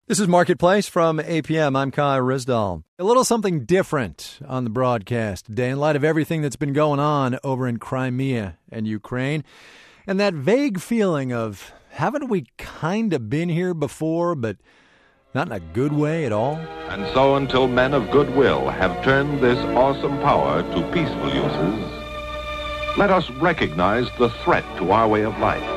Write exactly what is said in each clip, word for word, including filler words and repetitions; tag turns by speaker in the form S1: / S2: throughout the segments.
S1: This is Marketplace from A P M. I'm Kai Rizdal. A little something different on the broadcast today in light of everything that's been going on over in Crimea and Ukraine. And that vague feeling of, haven't we kind of been here before, but not in a good way at all?
S2: And so until men of goodwill have turned this awesome power to peaceful uses, let us recognize the threat to our way of life.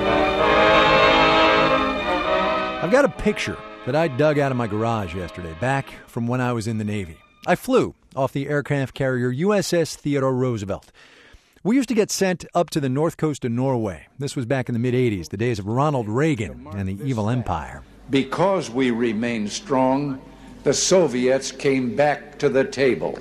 S1: I've got a picture that I dug out of my garage yesterday, back from when I was in the Navy. I flew off the aircraft carrier U S S Theodore Roosevelt. We used to get sent up to the north coast of Norway. This was back in the mid-eighties, the days of Ronald Reagan and the evil empire.
S3: Because we remained strong, the Soviets came back to the table.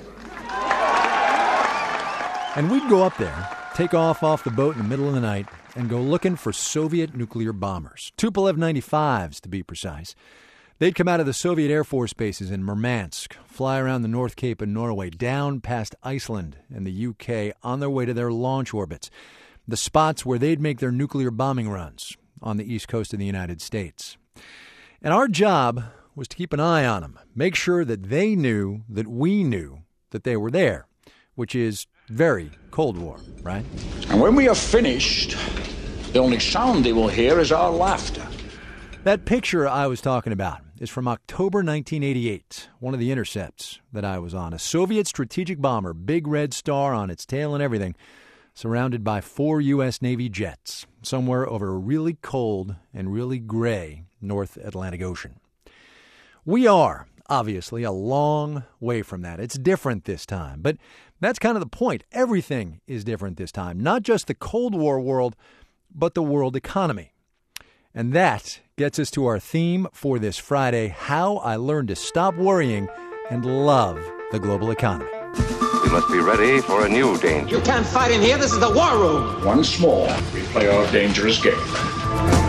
S1: And we'd go up there, take off off the boat in the middle of the night, and go looking for Soviet nuclear bombers. Tupolev ninety-fives, to be precise. They'd come out of the Soviet Air Force bases in Murmansk, fly around the North Cape of Norway, down past Iceland and the U K, on their way to their launch orbits, the spots where they'd make their nuclear bombing runs on the east coast of the United States. And our job was to keep an eye on them, make sure that they knew that we knew that they were there, which is very Cold War, right?
S4: And when we are finished, the only sound they will hear is our laughter.
S1: That picture I was talking about is from October nineteen eighty-eight, one of the intercepts that I was on. A Soviet strategic bomber, big red star on its tail and everything, surrounded by four U S Navy jets, somewhere over a really cold and really gray North Atlantic Ocean. We are, obviously, a long way from that. It's different this time, but that's kind of the point. Everything is different this time, not just the Cold War world, but the world economy. And that gets us to our theme for this Friday, How I Learned to Stop Worrying and Love the Global Economy.
S5: We must be ready for a new danger.
S6: You can't fight in here. This is the war room.
S4: Once more, we play our dangerous game.